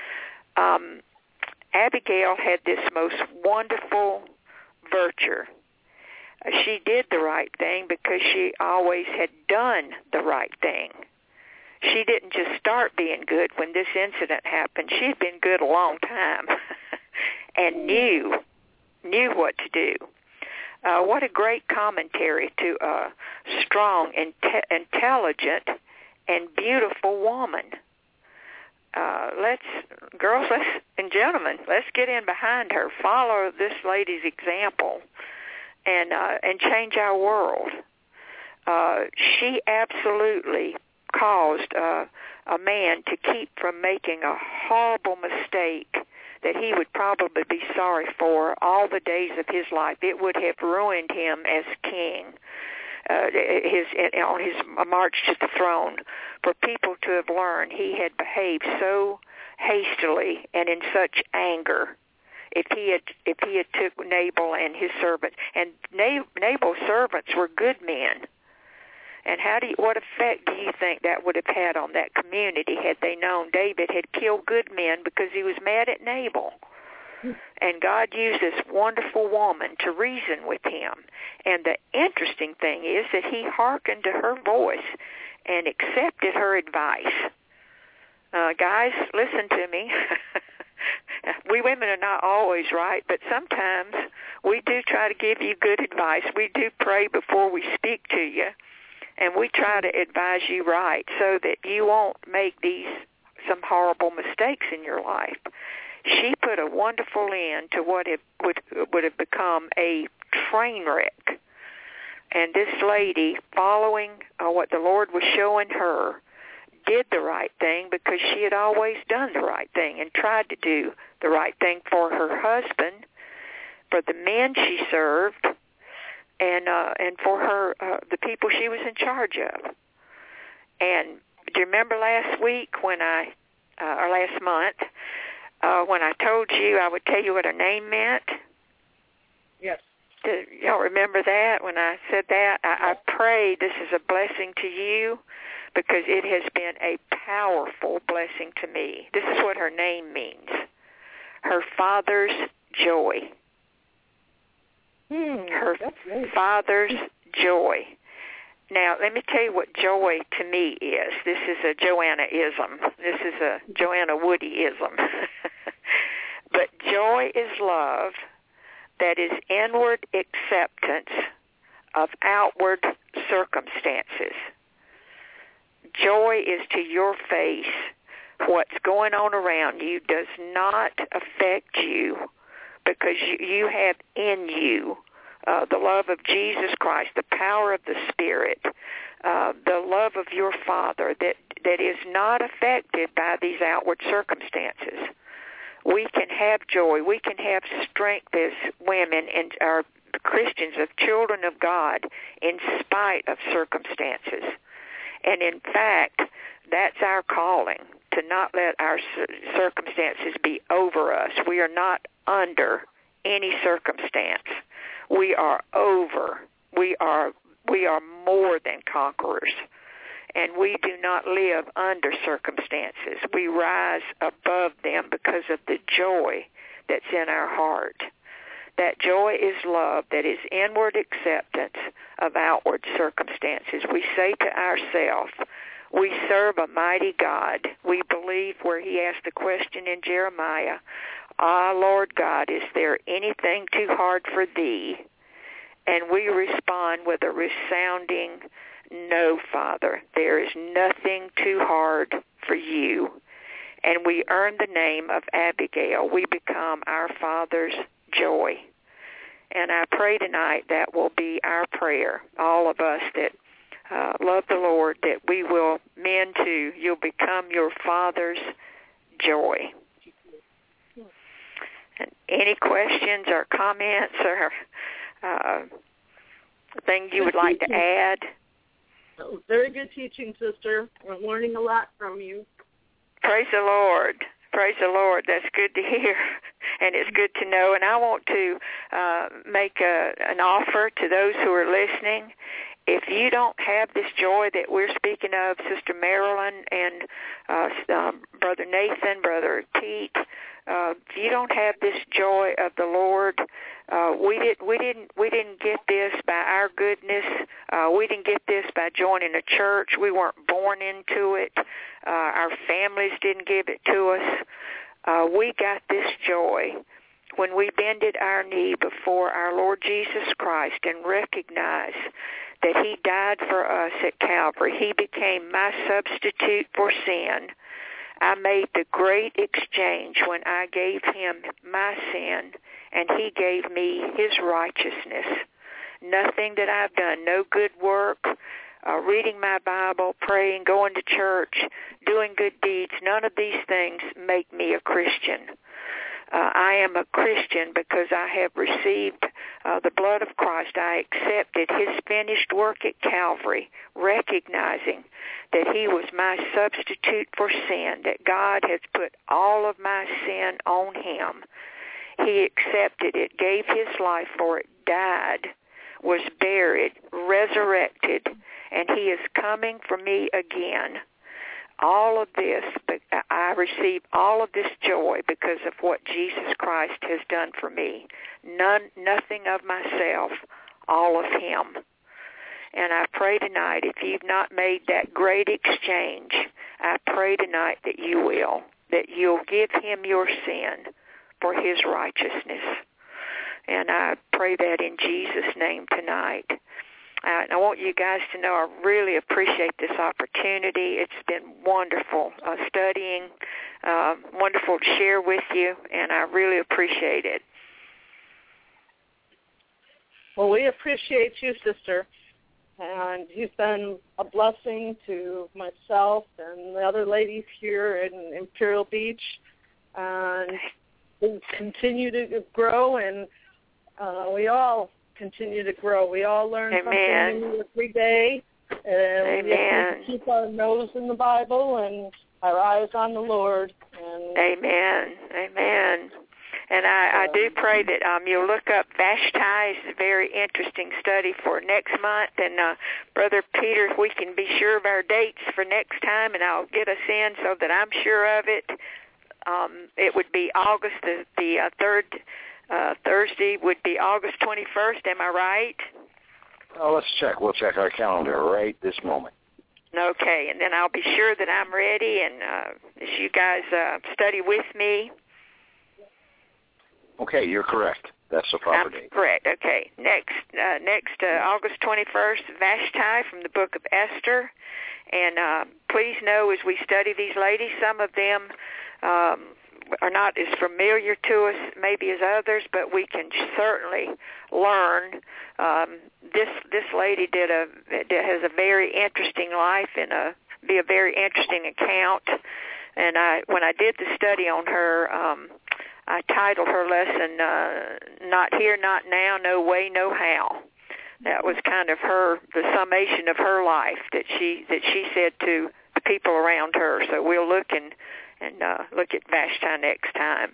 Abigail had this most wonderful virtue. She did the right thing because she always had done the right thing. She didn't just start being good when this incident happened. She had been good a long time and knew what to do. What a great commentary to a strong, intelligent, and beautiful woman. Girls and gentlemen, let's get in behind her. Follow this lady's example and change our world. she absolutely caused a man to keep from making a horrible mistake that he would probably be sorry for all the days of his life. It would have ruined him as king, on his march to the throne. For people to have learned he had behaved so hastily and in such anger, if he had took Nabal and his servant, and Nabal's servants were good men. And what effect do you think that would have had on that community had they known David had killed good men because he was mad at Nabal? And God used this wonderful woman to reason with him. And the interesting thing is that he hearkened to her voice and accepted her advice. Guys, listen to me. We women are not always right, but sometimes we do try to give you good advice. We do pray before we speak to you. And we try to advise you right so that you won't make some horrible mistakes in your life. She put a wonderful end to what would have become a train wreck. And this lady, following what the Lord was showing her, did the right thing because she had always done the right thing and tried to do the right thing for her husband, for the men she served, and for her, the people she was in charge of. And do you remember last week or last month, when I told you I would tell you what her name meant? Yes. Do y'all remember that when I said that? I pray this is a blessing to you because it has been a powerful blessing to me. This is what her name means. Her father's joy. Her father's joy. Now, let me tell you what joy to me is. This is a Joanna-ism. This is a Joanna Woody-ism. But joy is love that is inward acceptance of outward circumstances. Joy is to your face. What's going on around you does not affect you because you have in you the love of Jesus Christ, the power of the Spirit, the love of your Father that is not affected by these outward circumstances. We can have joy. We can have strength as women and our Christians, of children of God, in spite of circumstances. And in fact, that's our calling, to not let our circumstances be over us. We are not under any circumstance. We are over. We are more than conquerors. And we do not live under circumstances. We rise above them because of the joy that's in our heart. That joy is love that is inward acceptance of outward circumstances. We say to ourselves, we serve a mighty God. We believe where he asked the question in Jeremiah, Lord God, is there anything too hard for thee? And we respond with a resounding, no, Father, there is nothing too hard for you. And we earn the name of Abigail. We become our Father's joy. And I pray tonight that will be our prayer, all of us that love the Lord, that we will, men too, you'll become your Father's joy. And any questions or comments or things you would like to add? Very good teaching, sister. We're learning a lot from you. Praise the Lord. Praise the Lord. That's good to hear, and it's good to know. And I want to make an offer to those who are listening. If you don't have this joy that we're speaking of, Sister Marilyn and Brother Nathan, Brother Pete, if you don't have this joy of the Lord, we didn't get this by our goodness. We didn't get this by joining a church. We weren't born into it. Our families didn't give it to us. We got this joy when we bended our knee before our Lord Jesus Christ and recognized that he died for us at Calvary. He became my substitute for sin. I made the great exchange when I gave him my sin, and he gave me his righteousness. Nothing that I've done, no good work, reading my Bible, praying, going to church, doing good deeds, none of these things make me a Christian. I am a Christian because I have received the blood of Christ. I accepted his finished work at Calvary, recognizing that he was my substitute for sin, that God has put all of my sin on him. He accepted it, gave his life for it, died, was buried, resurrected, and he is coming for me again. All of this, I receive all of this joy because of what Jesus Christ has done for me. Nothing of myself, all of him. And I pray tonight, if you've not made that great exchange, I pray tonight that you will, that you'll give him your sin for his righteousness. And I pray that in Jesus' name tonight. And I want you guys to know I really appreciate this opportunity. It's been wonderful studying, wonderful to share with you, and I really appreciate it. Well, we appreciate you, sister, and you've been a blessing to myself and the other ladies here in Imperial Beach, and we continue to grow, and we all continue to grow. We all learn something new every day, and we have to keep our nose in the Bible and our eyes on the Lord. And Amen. And I do pray that you'll look up Vashti. It's a very interesting study for next month. And Brother Peter, if we can be sure of our dates for next time, and I'll get us in so that I'm sure of it. It would be August the third. Thursday would be August 21st, am I right? Oh, let's check. We'll check our calendar right this moment. Okay, and then I'll be sure that I'm ready, and as you guys study with me. Okay, you're correct. That's the proper date. Correct, okay. Next August 21st, Vashti from the book of Esther. And please know as we study these ladies, some of them are not as familiar to us maybe as others, but we can certainly learn. This lady has a very interesting life and be a very interesting account. And when I did the study on her, I titled her lesson "Not Here, Not Now, No Way, No How." That was kind of the summation of her life that she said to the people around her. So we'll look and look at Vashti next time.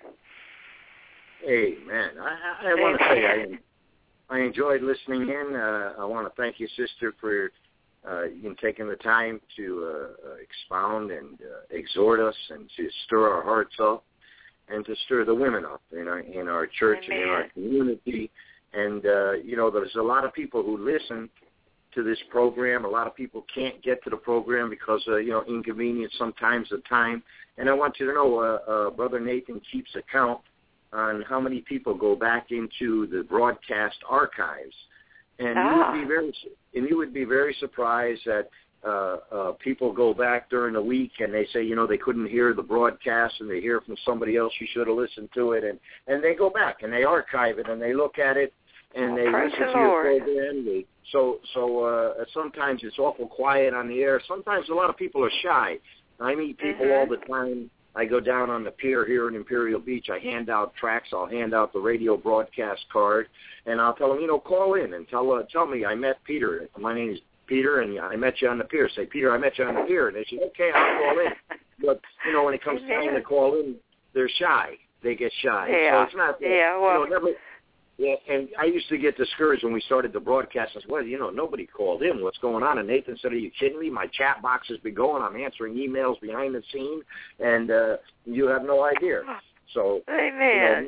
Amen. I want to say I enjoyed listening in. I want to thank you, sister, for taking the time to expound and exhort us and to stir our hearts up and to stir the women up in our church and in our community. And, there's a lot of people who listen to this program. A lot of people can't get to the program because, inconvenience sometimes of time. And I want you to know, Brother Nathan keeps account on how many people go back into the broadcast archives. And you would be very surprised that people go back during the week and they say, they couldn't hear the broadcast and they hear from somebody else, you should have listened to it. And they go back and they archive it and they look at it and they listen to your program. So sometimes it's awful quiet on the air. Sometimes a lot of people are shy. I meet people all the time. I go down on the pier here in Imperial Beach. I hand out tracts. I'll hand out the radio broadcast card, and I'll tell them, call in and tell me I met Peter. My name is Peter, and I met you on the pier. Say, Peter, I met you on the pier. And they say, okay, I'll call in. But, when it comes time to call in, they're shy. They get shy. Yeah. So it's not, never. Yeah, and I used to get discouraged when we started the broadcast. I said, well, nobody called in. What's going on? And Nathan said, are you kidding me? My chat box has been going. I'm answering emails behind the scene, and you have no idea. So, Amen.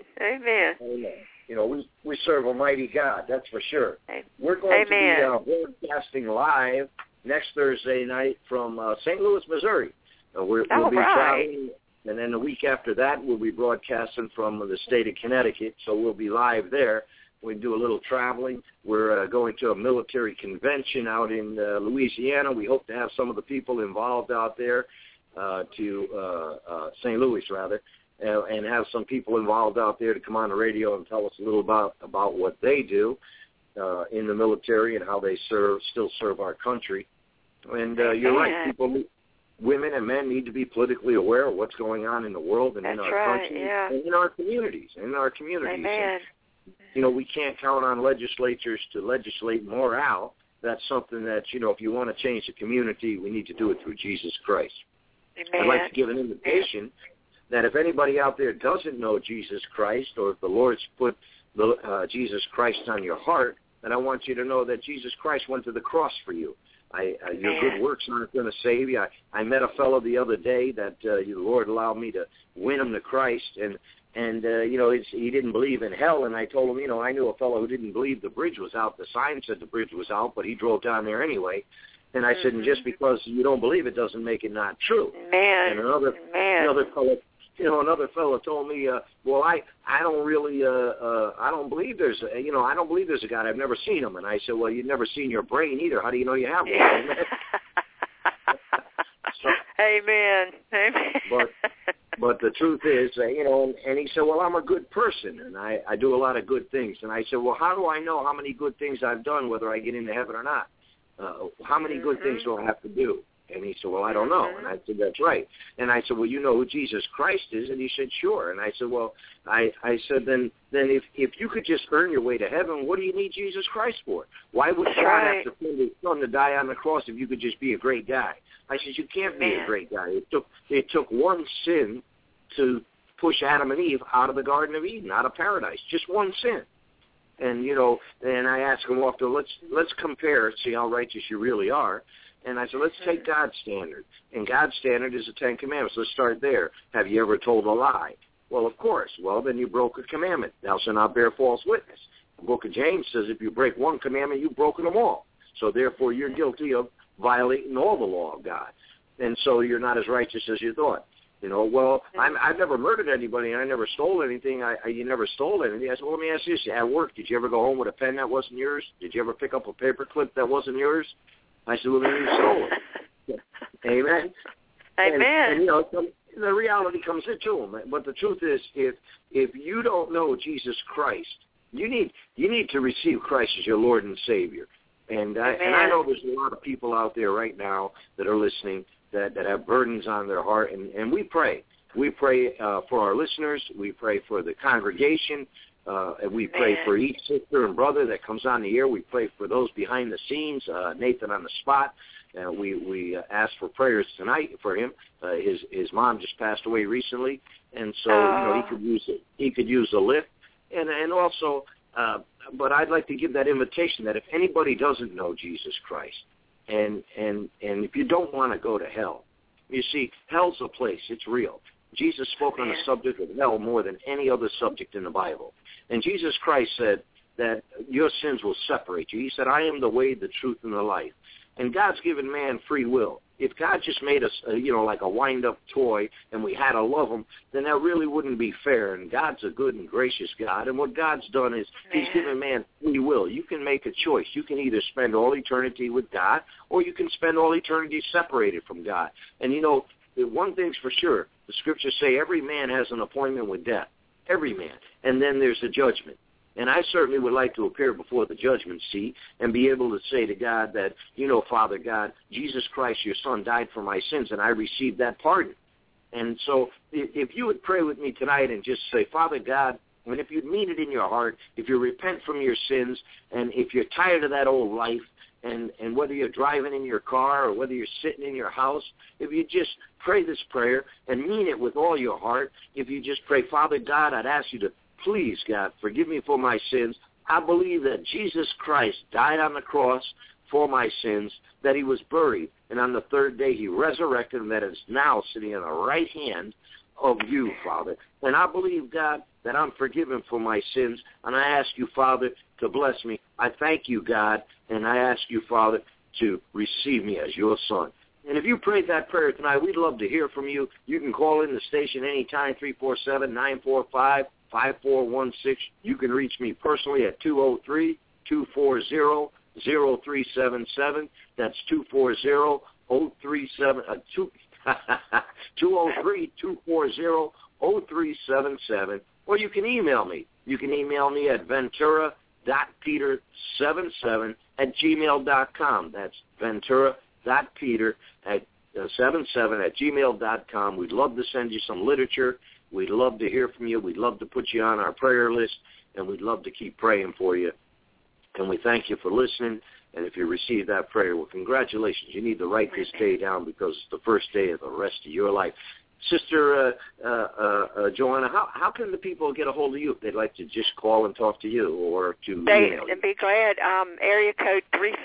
We serve a mighty God, that's for sure. We're going to be broadcasting live next Thursday night from St. Louis, Missouri. We'll be traveling. And then the week after that, we'll be broadcasting from the state of Connecticut, so we'll be live there. We do a little traveling. We're going to a military convention out in Louisiana. We hope to have some of the people involved out there to St. Louis, rather, and have some people involved out there to come on the radio and tell us a little about what they do. in the military and how they still serve our country. And you're right, women and men need to be politically aware of what's going on in the world and in our country and in our communities. Amen. And, we can't count on legislatures to legislate morale. That's something that, if you want to change the community, we need to do it through Jesus Christ. Amen. I'd like to give an invitation that if anybody out there doesn't know Jesus Christ, or if the Lord's put Jesus Christ on your heart, then I want you to know that Jesus Christ went to the cross for you. Your good works aren't going to save you. I met a fellow the other day that the Lord allowed me to win him to Christ, and he didn't believe in hell, and I told him, I knew a fellow who didn't believe the bridge was out. The sign said the bridge was out, but he drove down there anyway. And I said, and just because you don't believe it doesn't make it not true. And another fellow told me, well, I don't really, I don't believe there's a God. I've never seen him. And I said, well, you've never seen your brain either. How do you know you have one? Amen. But the truth is, and he said, well, I'm a good person, and I do a lot of good things. And I said, well, how do I know how many good things I've done, whether I get into heaven or not? How many good things do I have to do? And he said, well, I don't know. And I said, that's right. And I said, well, you know who Jesus Christ is? And he said, sure. And I said, well, I said, then if you could just earn your way to heaven, what do you need Jesus Christ for? Why would God have to send his son to die on the cross if you could just be a great guy? I said, you can't be a great guy. It took one sin to push Adam and Eve out of the Garden of Eden, out of paradise. Just one sin. And, and I asked him after, let's compare, see how righteous you really are. And I said, let's take God's standard. And God's standard is the Ten Commandments. Let's start there. Have you ever told a lie? Well, of course. Well, then you broke a commandment. Thou shalt not bear false witness. The book of James says if you break one commandment, you've broken them all. So therefore, you're guilty of violating all the law of God. And so you're not as righteous as you thought. Well, I've never murdered anybody, and I never stole anything. You never stole anything. I said, well, let me ask you this. At work, did you ever go home with a pen that wasn't yours? Did you ever pick up a paper clip that wasn't yours? I said, well, then you stole it. Amen? Amen. And the reality comes into them. But the truth is, if you don't know Jesus Christ, you need to receive Christ as your Lord and Savior. And I know there's a lot of people out there right now that are listening that have burdens on their heart, and we pray. We pray for our listeners. We pray for the congregation. And we pray for each sister and brother that comes on the air. We pray for those behind the scenes, Nathan on the spot. We asked for prayers tonight for him. His mom just passed away recently, and so he could use a lift. And also, but I'd like to give that invitation that if anybody doesn't know Jesus Christ, and if you don't want to go to hell, you see, hell's a place. It's real. Jesus spoke on the subject of hell more than any other subject in the Bible. And Jesus Christ said that your sins will separate you. He said, I am the way, the truth, and the life. And God's given man free will. If God just made us, like a wind-up toy and we had to love him, then that really wouldn't be fair. And God's a good and gracious God. And what God's done is he's given man free will. You can make a choice. You can either spend all eternity with God or you can spend all eternity separated from God. And, one thing's for sure. The scriptures say every man has an appointment with death. Every man. And then there's the judgment. And I certainly would like to appear before the judgment seat and be able to say to God that, Father God, Jesus Christ, your son, died for my sins, and I received that pardon. And so if you would pray with me tonight and just say, Father God, and if you mean it in your heart, if you repent from your sins, and if you're tired of that old life, and whether you're driving in your car or whether you're sitting in your house, if you just pray this prayer and mean it with all your heart, if you just pray, Father God, I'd ask you to please, God, forgive me for my sins. I believe that Jesus Christ died on the cross for my sins, that he was buried, and on the third day he resurrected, and that is now sitting on the right hand of you, Father. And I believe, God, that I'm forgiven for my sins, and I ask you, Father, to bless me. I thank you, God, and I ask you, Father, to receive me as your son. And if you prayed that prayer tonight, we'd love to hear from you. You can call in the station anytime, 347-945-5416. You can reach me personally at 203-240-0377. That's 203-240-0377. Or you can email me. You can email me at Ventura ventura.peter77@gmail.com. That's ventura.peter77@gmail.com. We'd love to send you some literature. We'd love to hear from you. We'd love to put you on our prayer list, and we'd love to keep praying for you. And we thank you for listening. And if you receive that prayer, well, congratulations. You need to write this day down because it's the first day of the rest of your life. Sister Joanna, how can the people get a hold of you if they'd like to just call and talk to you or to email you? They'd be glad. Area code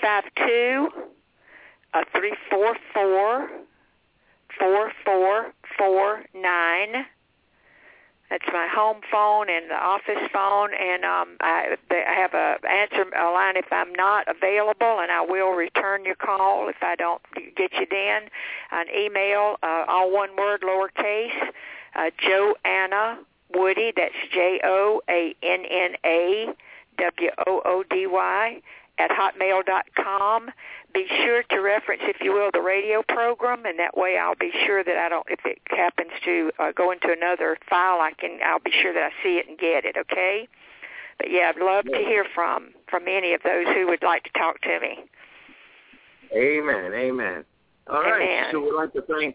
352-344-4449. That's my home phone and the office phone, and I have a line if I'm not available, and I will return your call if I don't get you then. An email, all one word, lowercase, Joanna Woody, that's JoAnnaWoody @hotmail.com. Be sure to reference, if you will, the radio program, and that way I'll be sure that I don't, if it happens to go into another file, I'll be sure that I see it and get it, okay? But yeah, I'd love to hear from any of those who would like to talk to me. Amen, amen. All right, amen. So we'd like to thank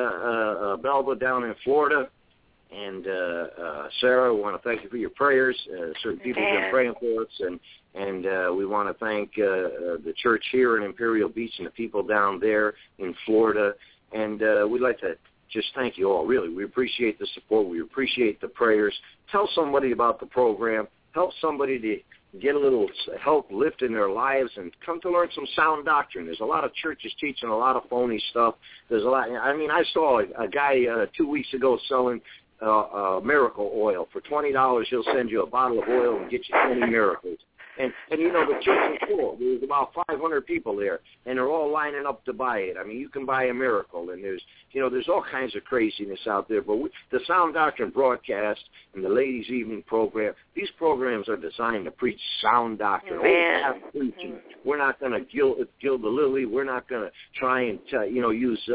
Belva down in Florida. And Sarah, we want to thank you for your prayers. Certain people have been praying for us, and we want to thank the church here in Imperial Beach and the people down there in Florida. And we'd like to just thank you all, really. We appreciate the support. We appreciate the prayers. Tell somebody about the program. Help somebody to get a little help lifting their lives and come to learn some sound doctrine. There's a lot of churches teaching a lot of phony stuff. There's a lot. I mean, I saw a guy 2 weeks ago selling miracle oil. For $20, he'll send you a bottle of oil and get you 20 miracles. And you know, the church is full. There's about 500 people there, and they're all lining up to buy it. I mean, you can buy a miracle, and there's all kinds of craziness out there. But the Sound Doctrine broadcast and the Ladies' Evening program, these programs are designed to preach sound doctrine. Preaching. We're not going to gild the lily. We're not going to try and use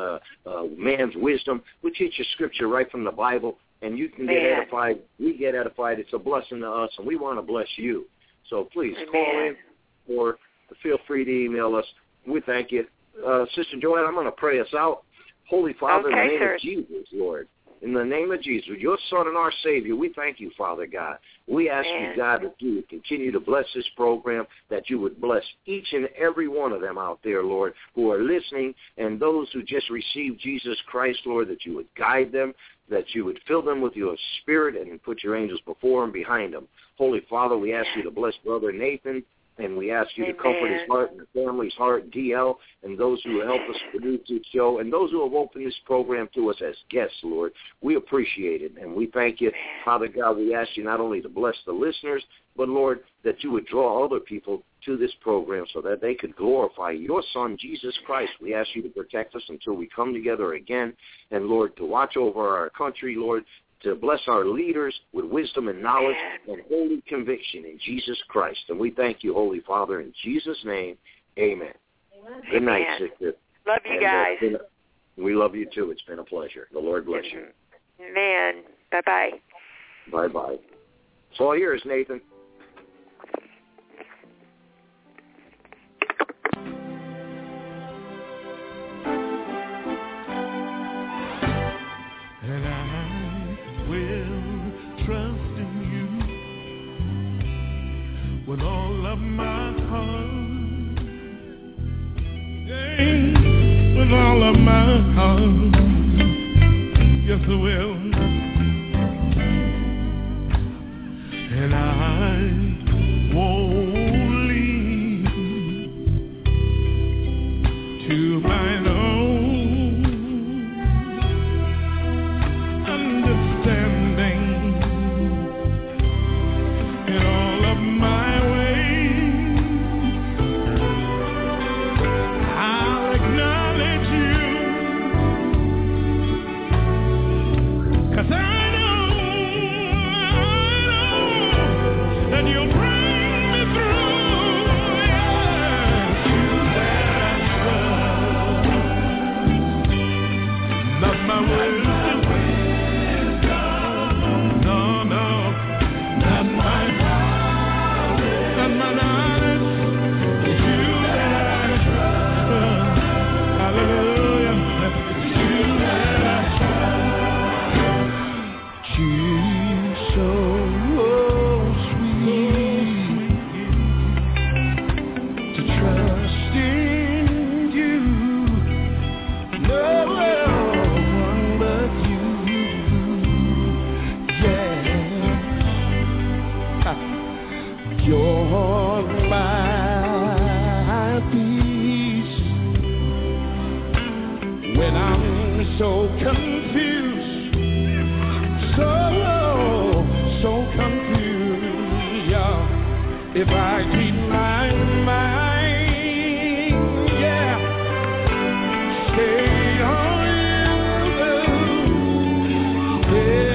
man's wisdom. We teach you Scripture right from the Bible, and you can get edified. We get edified. It's a blessing to us, and we want to bless you. So please call in or feel free to email us. We thank you. Sister Joanne, I'm going to pray us out. Holy Father, in the name of Jesus, Lord, in the name of Jesus, your Son and our Savior, we thank you, Father God. We ask you, God, that you would continue to bless this program, that you would bless each and every one of them out there, Lord, who are listening, and those who just received Jesus Christ, Lord, that you would guide them, that you would fill them with your Spirit and put your angels before and behind them. Holy Father, we ask you to bless Brother Nathan, and we ask you to comfort his heart and the family's heart, DL, and those who help us produce this show, and those who have opened this program to us as guests, Lord. We appreciate it, and we thank you. Father God, we ask you not only to bless the listeners, but, Lord, that you would draw other people to this program so that they could glorify your Son, Jesus Christ. We ask you to protect us until we come together again, and, Lord, to watch over our country, Lord, to bless our leaders with wisdom and knowledge and holy conviction in Jesus Christ. And we thank you, Holy Father, in Jesus' name, amen. Good night, sister. Love you guys. We love you, too. It's been a pleasure. The Lord bless you. Amen. Bye-bye. Bye-bye. It's all yours, Nathan. With all of my heart, with all of my heart, yes I will, and I won't lean to mine own understanding. In all of my so confused, so confused, yeah. If I keep my mind, yeah, stay on you, yeah.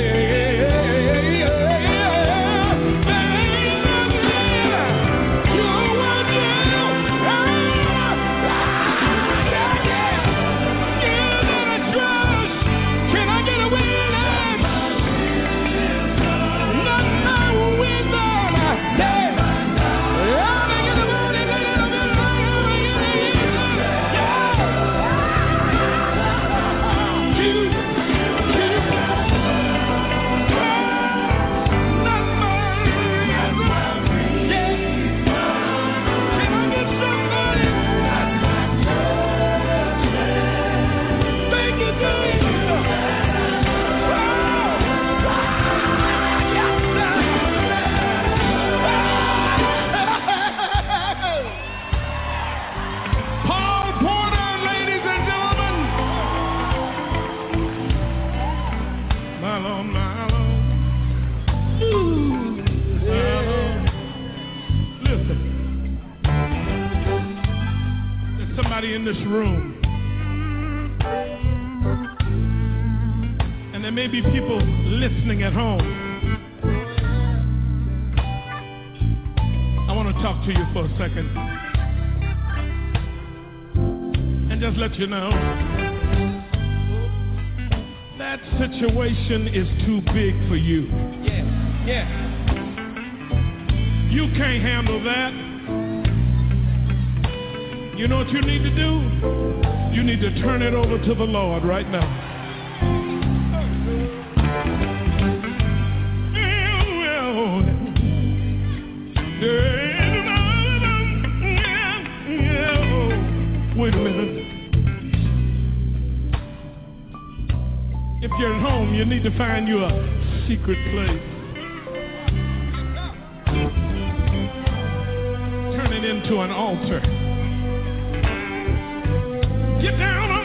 In this room, and there may be people listening at home. I want to talk to you for a second and just let you know that situation is too big for you. Yeah. You can't handle that. You know what you need to do? You need to turn it over to the Lord right now. Wait a minute. If you're at home, you need to find you a secret place. Turn it into an altar. Get down